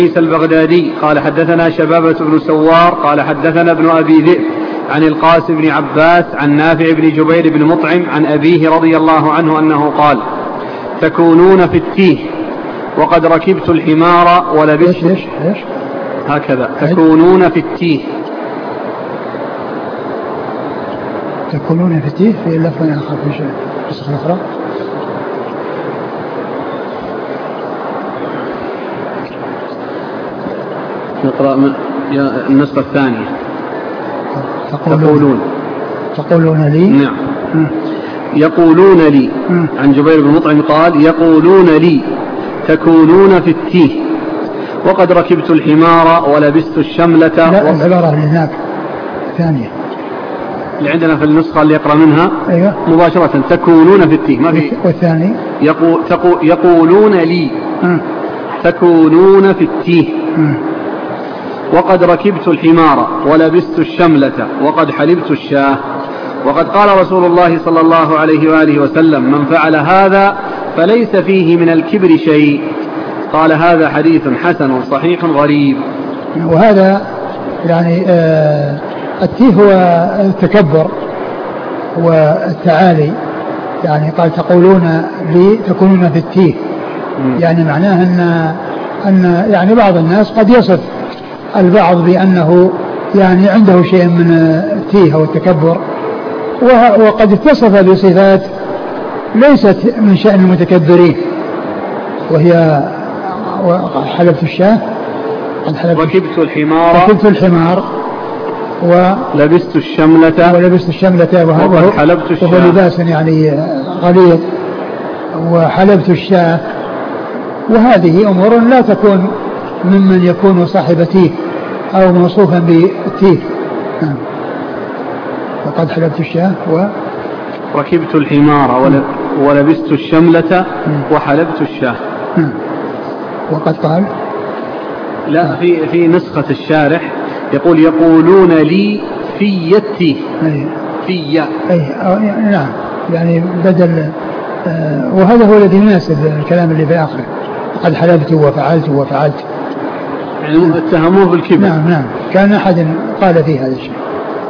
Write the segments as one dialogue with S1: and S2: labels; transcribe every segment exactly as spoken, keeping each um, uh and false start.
S1: عيسى البغدادي قال حدثنا شبابة بن سوار قال حدثنا ابن أبي ذئب عن القاسم بن عباس عن نافع بن جبير بن مطعم عن أبيه رضي الله عنه أنه قال: تكونون في التيه وقد ركبت الحمار ولبست
S2: إيش إيش
S1: هكذا تكونون في التيه
S2: تكونون في التيه في لفظ آخر في شيء نسخة أخرى.
S1: نقرأ من النسخة الثانية.
S2: تقولون
S1: تقولون,
S2: تقولون لي.
S1: نعم. م. يقولون لي. م. عن جبير بن مطعم قال: يقولون لي تكونون في التيه وقد ركبت الحمار ولبست الشملة.
S2: لا و... العبارة اللي هناك ثانية
S1: اللي عندنا في النسخة اللي يقرأ منها.
S2: أيوة.
S1: مباشرة تكونون في التيه ما في.
S2: والثاني
S1: يقو... تقو... يقولون لي. م. تكونون في التيه م. وقد ركبت الحمار ولبست الشملة وقد حلبت الشاه. وقد قال رسول الله صلى الله عليه وآله وسلم: من فعل هذا فليس فيه من الكبر شيء. قال: هذا حديث حسن صحيح غريب.
S2: وهذا يعني آه التيه هو التكبر والتعالي. يعني قال: تقولون لي تكونون في التيه. يعني معناه أن أن يعني بعض الناس قد يصف البعض بأنه يعني عنده شيء من التيه أو التكبر، وقد اتصف بصفات ليست من شأن المتكبرين، وهي حلبت الشاه، قد حلبت
S1: ركبت الحمار
S2: ركبت الحمار
S1: ولبست الشملة
S2: ولبست الشملة
S1: وقد حلبت الشاه،
S2: وهو لباس يعني غليظ، وحلبت الشاه. وهذه أمور لا تكون ممن يكون صاحب تيه أو موصوفا بالتيه. وقد حلبت الشاه و
S1: ركبت الحمار ولبست الشملة وحلبت الشاه.
S2: وقد قال
S1: لا في في نسخة الشارح يقول: يقولون لي في التيه في
S2: أي نعم، يعني بدل آه وهذا هو الذي يناسب الكلام اللي في آخره: قد حلبت وفعلت وفعلت،
S1: يعني اتهموه بالكبر.
S2: نعم نعم، كان أحد قال في هذا الشيء.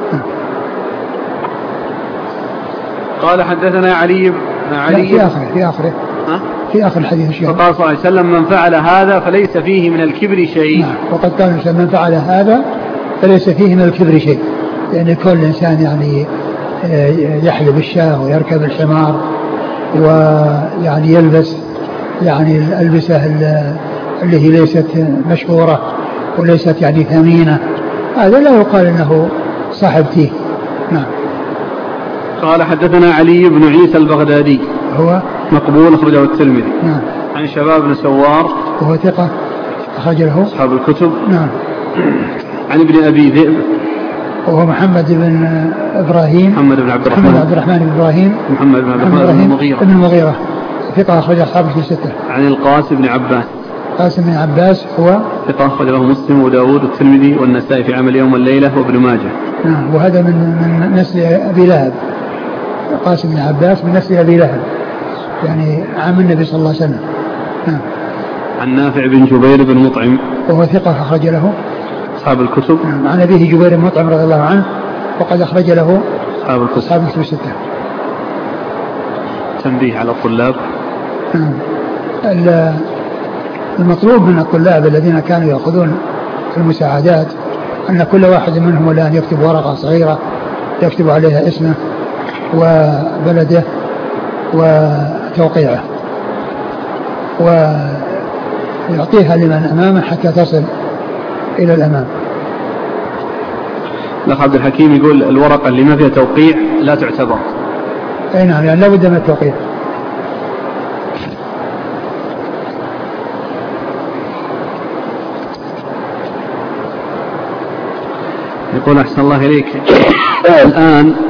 S1: قال: حدثنا علي علي
S2: في آخره في آخره
S1: ها؟
S2: في آخر الحديث الشيء.
S1: فقال صلى الله عليه وسلم: من فعل هذا فليس فيه من الكبر شيء.
S2: نعم. وقد قال: من فعل هذا فليس فيه من الكبر شيء، لأن يعني كل إنسان يعني يحلب الشاه ويركب الحمار ويعني يلبس يعني الألبسة اللي هي ليست مشهورة وليست يعني ثمينة، هذا لا يقال إنه صاحب تيه. نعم.
S1: قال: حدثنا علي بن عيسى البغدادي
S2: هو
S1: مقبول أخرجه الترمذي.
S2: نعم.
S1: عن شباب بن سوار
S2: وهو ثقة أخرج له
S1: أصحاب الكتب.
S2: نعم.
S1: عن ابن أبي ذئب
S2: وهو محمد بن إبراهيم
S1: محمد بن عبد الرحمن
S2: محمد عبد الرحمن بن إبراهيم
S1: محمد بن عبد الرحمن بن المغيرة
S2: بن المغيرة ثقة أخرج أصحاب في الستة.
S1: عن القاسم بن عباس
S2: قاسم بن عباس هو
S1: ثقة أخرج له مسلم وداود والترمذي والنسائي في عمل يوم والليلة وابن ماجه.
S2: نعم. وهذا من من نسل أبي لهب، قاسم بن عباس من نسل أبي لهب، يعني عم النبي صلى الله عليه وسلم. نعم.
S1: عن نافع بن جبير بن مطعم
S2: وهو ثقة أخرج له
S1: أصحاب الكتب.
S2: نعم. عن أبيه جبير بن مطعم رضي الله عنه وقد أخرج له
S1: أصحاب الكتب.
S2: أصحاب الكتب الستة.
S1: تنبيه على الطلاب.
S2: نعم. المطلوب من الطلاب الذين كانوا يأخذون المساعدات أن كل واحد منهم الآن يكتب ورقة صغيرة يكتب عليها اسمه وبلده وتوقيعه ويعطيها لمن أمامه حتى تصل إلى الأمام.
S1: الأخ عبد الحكيم يقول: الورقة اللي ما فيها توقيع لا تعتبر.
S2: أي نعم، يعني لا بد من التوقيع.
S1: يقول: أحسن الله إليك الآن